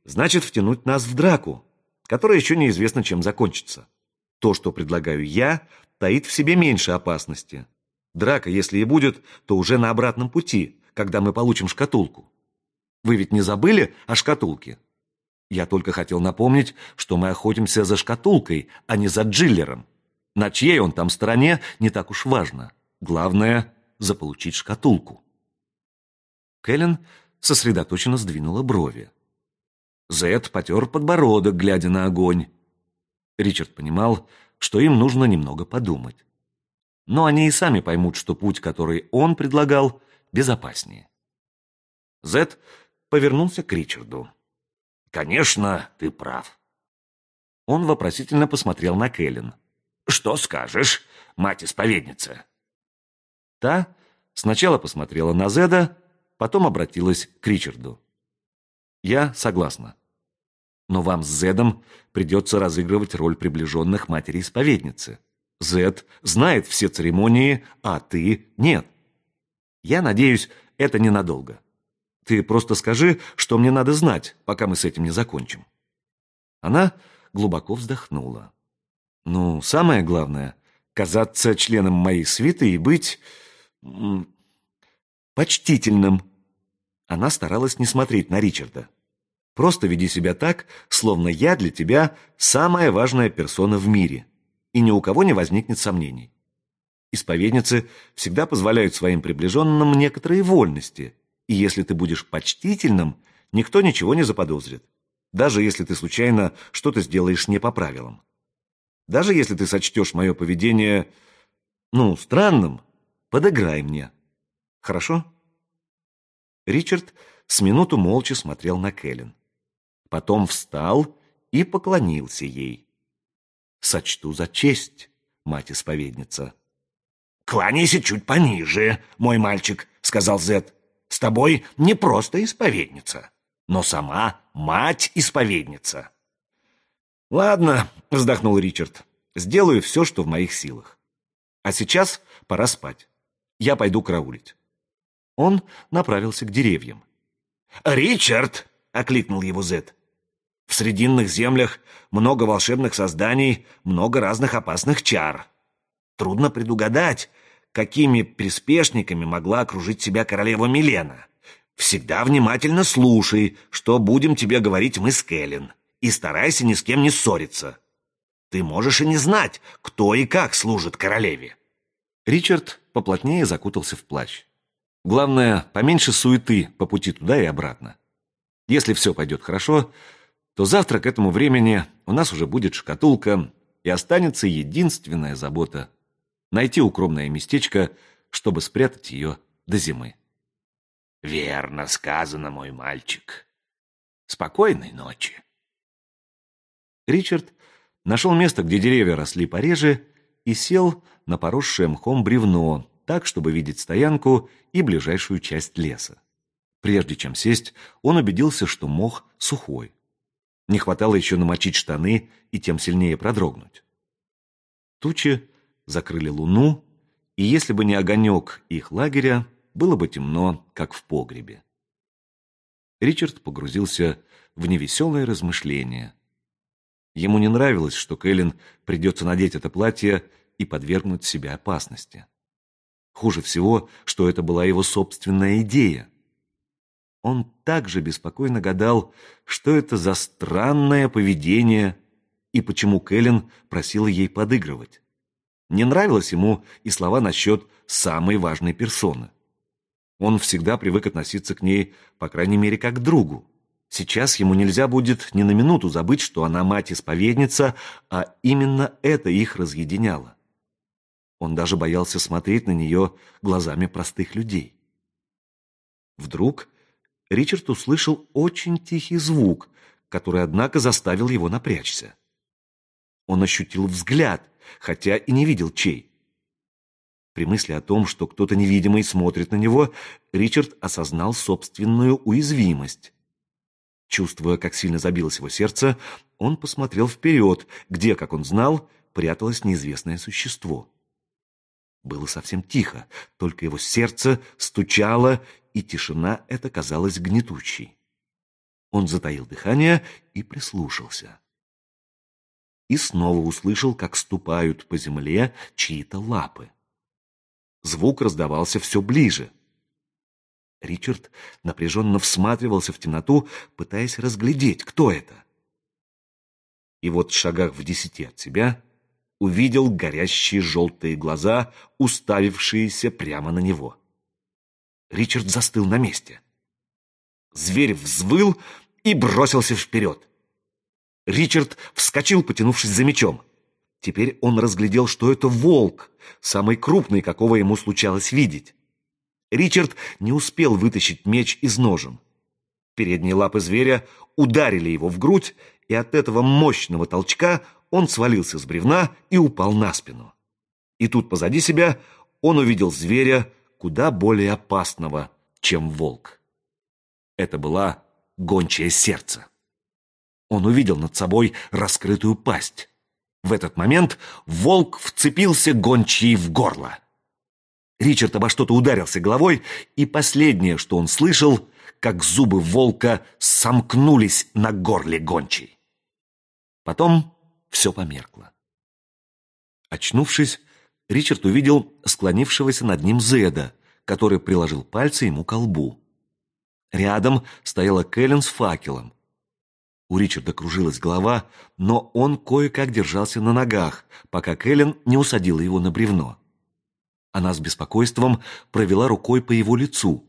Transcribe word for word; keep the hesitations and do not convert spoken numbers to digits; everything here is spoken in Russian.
значит втянуть нас в драку, которая еще неизвестно, чем закончится. То, что предлагаю я, таит в себе меньше опасности. Драка, если и будет, то уже на обратном пути, когда мы получим шкатулку. Вы ведь не забыли о шкатулке? Я только хотел напомнить, что мы охотимся за шкатулкой, а не за Джиллером. На чьей он там стороне, не так уж важно. Главное – заполучить шкатулку. Кэлен сосредоточенно сдвинула брови. Зед потер подбородок, глядя на огонь. Ричард понимал, что им нужно немного подумать. Но они и сами поймут, что путь, который он предлагал, безопаснее. Зед повернулся к Ричарду. «Конечно, ты прав». Он вопросительно посмотрел на Кэлен. «Что скажешь, мать-исповедница?» Та сначала посмотрела на Зеда, потом обратилась к Ричарду. «Я согласна. Но вам с Зедом придется разыгрывать роль приближенных матери-исповедницы. Зед знает все церемонии, а ты нет. Я надеюсь, это ненадолго. Ты просто скажи, что мне надо знать, пока мы с этим не закончим». Она глубоко вздохнула. «Ну, самое главное — казаться членом моей свиты и быть... м, почтительным». Она старалась не смотреть на Ричарда. «Просто веди себя так, словно я для тебя самая важная персона в мире, и ни у кого не возникнет сомнений. Исповедницы всегда позволяют своим приближенным некоторые вольности, и если ты будешь почтительным, никто ничего не заподозрит, даже если ты случайно что-то сделаешь не по правилам. Даже если ты сочтешь мое поведение, ну, странным, подыграй мне. Хорошо?» Ричард с минуту молча смотрел на Кэлен. Потом встал и поклонился ей. «Сочту за честь, мать-исповедница». «Кланяйся чуть пониже, мой мальчик», — сказал Зед. «С тобой не просто исповедница, но сама мать-исповедница». «Ладно», — вздохнул Ричард, — «сделаю все, что в моих силах. А сейчас пора спать. Я пойду караулить». Он направился к деревьям. «Ричард!» — окликнул его Зед. «В Срединных землях много волшебных созданий, много разных опасных чар. Трудно предугадать, какими приспешниками могла окружить себя королева Милена. Всегда внимательно слушай, что будем тебе говорить мы с Кэлен, и старайся ни с кем не ссориться. Ты можешь и не знать, кто и как служит королеве». Ричард поплотнее закутался в плащ. Главное, поменьше суеты по пути туда и обратно. Если все пойдет хорошо, то завтра к этому времени у нас уже будет шкатулка, и останется единственная забота — найти укромное местечко, чтобы спрятать ее до зимы. «Верно сказано, мой мальчик. Спокойной ночи». Ричард нашел место, где деревья росли пореже, и сел на поросшее мхом бревно, так, чтобы видеть стоянку и ближайшую часть леса. Прежде чем сесть, он убедился, что мох сухой. Не хватало еще намочить штаны и тем сильнее продрогнуть. Тучи закрыли луну, и если бы не огонек их лагеря, было бы темно, как в погребе. Ричард погрузился в невеселое размышление. Ему не нравилось, что Кэлен придется надеть это платье и подвергнуть себя опасности. Хуже всего, что это была его собственная идея. Он также беспокойно гадал, что это за странное поведение и почему Кэлен просила ей подыгрывать. Не нравилось ему и слова насчет самой важной персоны. Он всегда привык относиться к ней, по крайней мере, как к другу. Сейчас ему нельзя будет ни на минуту забыть, что она мать-исповедница, а именно это их разъединяло. Он даже боялся смотреть на нее глазами простых людей. Вдруг Ричард услышал очень тихий звук, который, однако, заставил его напрячься. Он ощутил взгляд, хотя и не видел чей. При мысли о том, что кто-то невидимый смотрит на него, Ричард осознал собственную уязвимость. Чувствуя, как сильно забилось его сердце, он посмотрел вперед, где, как он знал, пряталось неизвестное существо. Было совсем тихо, только его сердце стучало, и тишина эта казалась гнетущей. Он затаил дыхание и прислушался. И снова услышал, как ступают по земле чьи-то лапы. Звук раздавался все ближе. Ричард напряженно всматривался в темноту, пытаясь разглядеть, кто это. И вот в шагах в десяти от себя увидел горящие желтые глаза, уставившиеся прямо на него. Ричард застыл на месте. Зверь взвыл и бросился вперед. Ричард вскочил, потянувшись за мечом. Теперь он разглядел, что это волк, самый крупный, какого ему случалось видеть. Ричард не успел вытащить меч из ножен. Передние лапы зверя ударили его в грудь, и от этого мощного толчка он свалился с бревна и упал на спину. И тут позади себя он увидел зверя куда более опасного, чем волк. Это была гончее сердце. Он увидел над собой раскрытую пасть. В этот момент волк вцепился гончей в горло. Ричард обо что-то ударился головой, и последнее, что он слышал, как зубы волка сомкнулись на горле гончей. Потом все померкло. Очнувшись, Ричард увидел склонившегося над ним Зеда, который приложил пальцы ему к лбу. Рядом стояла Кэлен с факелом. У Ричарда кружилась голова, но он кое-как держался на ногах, пока Кэлен не усадила его на бревно. Она с беспокойством провела рукой по его лицу.